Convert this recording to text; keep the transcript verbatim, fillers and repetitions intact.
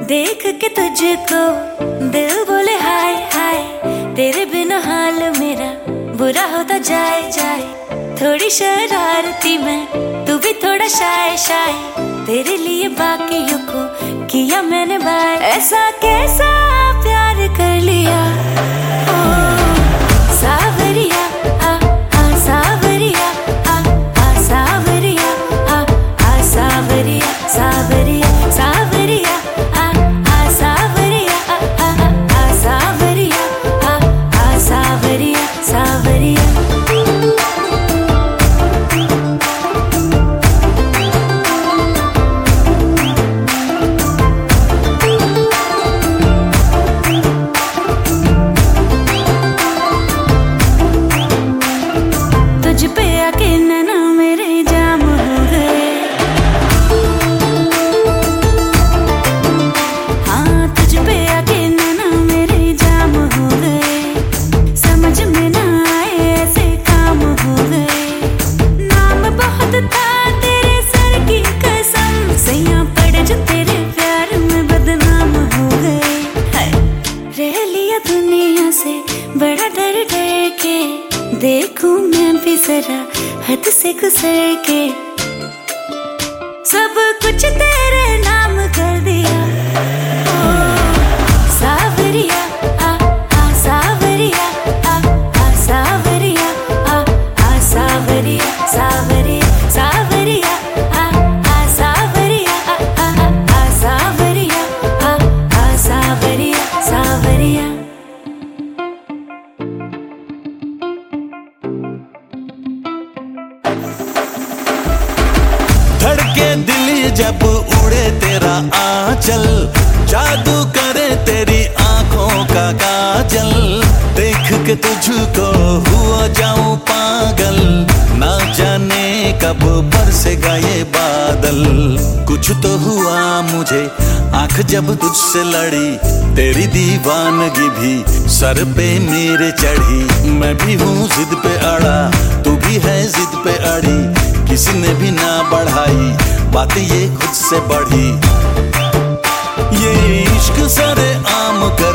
देख के तुझको दिल बोले हाय हाय, तेरे बिना हाल मेरा बुरा होता जाए जाए। थोड़ी शरारती मैं, तू भी थोड़ा शाय शाय, तेरे लिए बाकियों को किया मैंने बाय। ऐसा कैसा प्यार कर लिया ओ सावरिया, आ आ सावरिया, आ आ सावरिया, आ आ सावरिया, सावरिया सावरिया, आ आ सावरिया, आ आ आ सावरिया, आ आ सावरिया सावरिया। तुझ पे आके नैना मेरे जाम हो गए, हाँ तुझ पे आके नैना मेरे जाम हो गए। समझ में ना आए ऐसे काम हो गए। नाम बहुत था तेरे सर की कसम, सैया पड़े जो तेरे प्यार में बदनाम हो गए। हाय रह लिया दुनिया से बड़ा डर डर के, देखूं मैं भी जरा हद से गुजर के। सब कुछ तेरे नाम कर दिया ओ सावरिया, आ आ सावरिया, आ आ सावरिया, आ आ सावरिया सावरिया सावरिया, आ आ सावरिया, आ आ आ सावरिया, आ आ सावरिया सावरिया। धड़के दिल जब उड़े तेरा आंचल, जादू करे तेरी आंखों का काजल। देख के तुझको हुआ जाऊं पागल, ना जाने कब बरसेगा ये बादल। कुछ तो हुआ मुझे आंख जब तुझसे लड़ी, तेरी दीवानगी भी सर पे मेरे चढ़ी। मैं भी हूँ जिद पे अड़ा, तू भी है जिद पे अड़ी, किसी ने भी ना बढ़ाई बातें ये खुद से बढ़ी। ये इश्क सरे आम कर